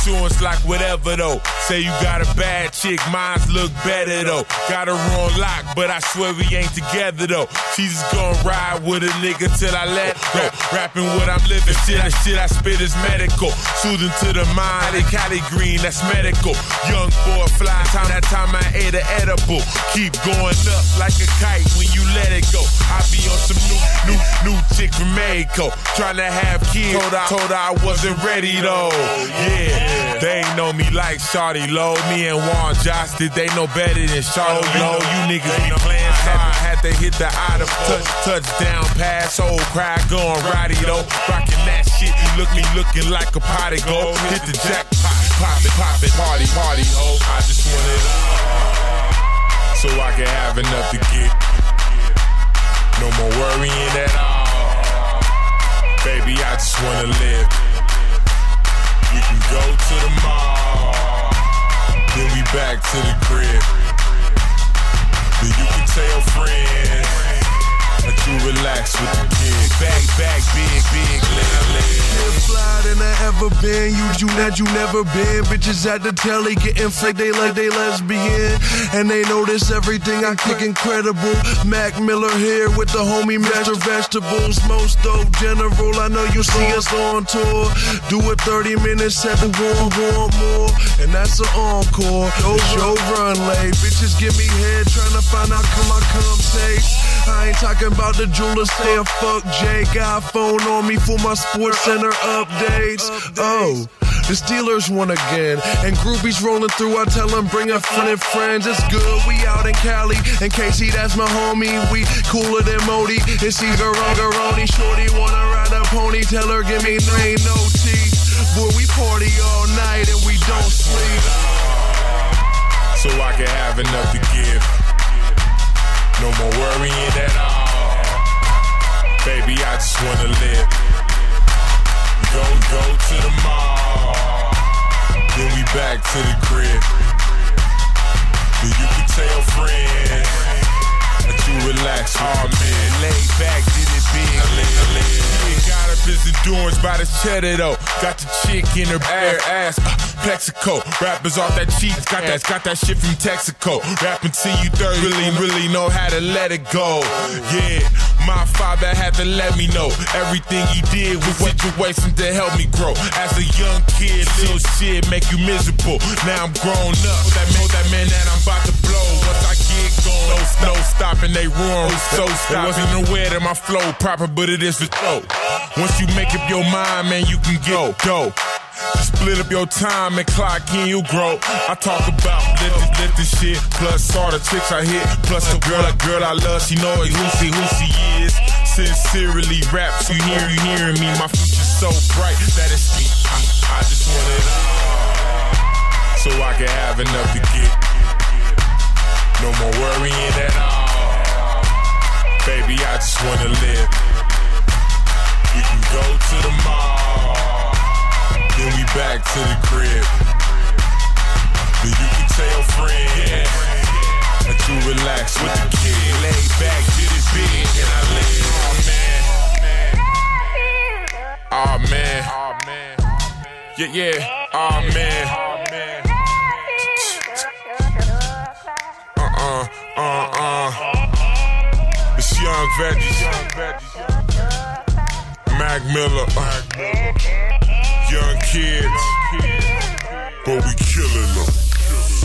insurance like whatever though. Say you got a bad chick, mine's look better though. Got her on lock, but I swear we ain't together though. She just gon' ride with a nigga till I let go. Rapping what I'm living, shit I spit is medical. Soothing to the mind, they Cali green, that's medical. Young boy fly, that time I ate an edible. Keep going up like a kite when you let it go. I be on some new chick from Mexico. Tryna have kids, told her I wasn't ready though. Yeah, they ain't know me like Shawty Low. Me and Juan Josh, did they know better than Shawty Low? You niggas be playing hard. Had to hit the eye to touchdown pass. Old cry going righty though. Rockin' that shit, you looking like a potty gold. Hit the jackpot, pop it, party, ho. I just want it all, so I can have enough to get. No more worrying at all. Baby, I just wanna live. We can go to the mall, then we back to the crib. Then you can tell friends that you relax with the kid. Back, big, lit. Fly than I ever been. You never been. Bitches at the telly getting fake. They like they lesbian, and they notice everything I kick incredible. Mac Miller here with the homie Mr. Vegetables. Most dope general. I know you see us on tour. Do a 30-minute set and want more, and that's an encore. Show run late. Bitches give me head trying to find out come I come taste. I ain't talking about the jeweler saying fuck Jay. Got phone on me for my Sports Center updates. Oh, the Steelers won again, and groupies rolling through. I tell them bring a friend and friends. It's good, we out in Cali, and Casey that's my homie. We cooler than Modi. It's either Garoni. Shorty wanna ride a pony. Tell her give me no teeth. Boy, we party all night and we don't sleep. So I can have enough to give. No more worrying at all. Baby, I just wanna live. Go to the mall, then we back to the crib. Then you can tell friends that you relax. Oh man, laid back, did it big. Got up his endurance by the cheddar though. Got the chick in her ass. Plexico, rappers off that cheap, got that shit from Texaco. Rapping till you 30, really know how to let it go. Yeah, my father had to let me know everything he did was situation to help me grow. As a young kid, little shit make you miserable. Now I'm grown up, that man that I'm about to blow. Once I get going, no stopping, they roar. So stop. Wasn't aware that my flow proper, but it is for show. Once you make up your mind, man, you can get go. Split up your time and clock in, you grow. I talk about lifting shit, plus all the chicks I hit, plus the girl I love, she know who she is. Sincerely raps, you hearing me, my future's so bright that it's me. I just want it all, so I can have enough to get. No more worrying at all. Baby, I just wanna live. We can go to the mall, then we back to the crib. Then you can tell friends that you relax with the kid. Lay back, did it big, and I live. Oh man, yeah, oh man. It's Young Veggies, Mac Miller, young kids, but we killing them.